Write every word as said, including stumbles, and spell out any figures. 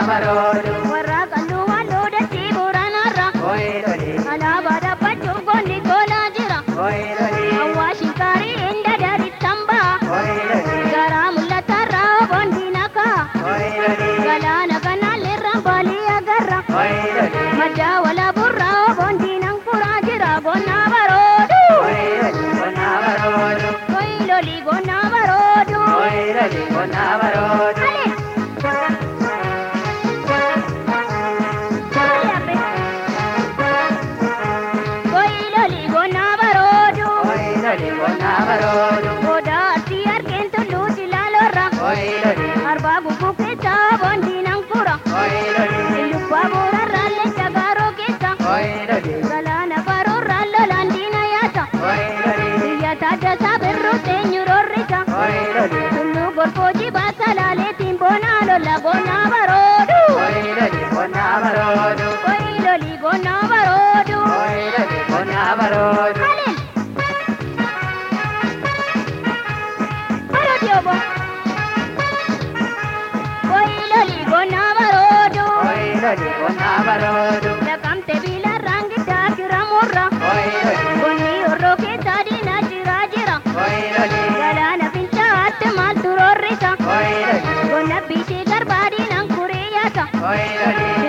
barodu. Warra kallu wallu datti buranarra. Oiloli. Alaabada bachuu goonni gola jira. Oiloli. Awwaashi kaarii inda dari tamba. Oiloli. Garaa mul'atarra bondi naka. Oiloli. Galaana kanaalirra balii agarra. Oiloli. Madda wala burra bondi nankura jira gonna barodu. Oiloli. Gonna barodu. Oiloli gonna barodu. Oiloli. Gonna barodu. Ale. Ale ape. Oiloli gonna barodu. Oiloli. Gonna barodu. Goda ati argeen tullu jilalorra. Oiloli. Arba gubu keessa bondi nankura. Oiloli. Lubba boorarraalle jagaaroo keessa. Oiloli. Galaana baroorraallo laandiina yaasa. Oiloli. Biyya taaddasaa birruu seenyu roorrisa. Oiloli. Tulluu gorfoo jibaa salaaleetiin boonaa lola goonaa baroodu. Oiloli. Gonna barodu. Oiloli goonaa baroodu. Oiloli. Gonna barodu. Halil. Baroodi obbo. Oiloli goonaa baroodu. Oiloli. Gonna barodu. Dhaqamte biilarraan giddaa kiramurra. Oiloli. Gonni horroo keessa diinaa jiraa jira. Oiloli. Galaana fincaa'aatti maaltu roorrisa. Oiloli. Gonna biishee garbaadhiin ankuree yaasa. Oiloli.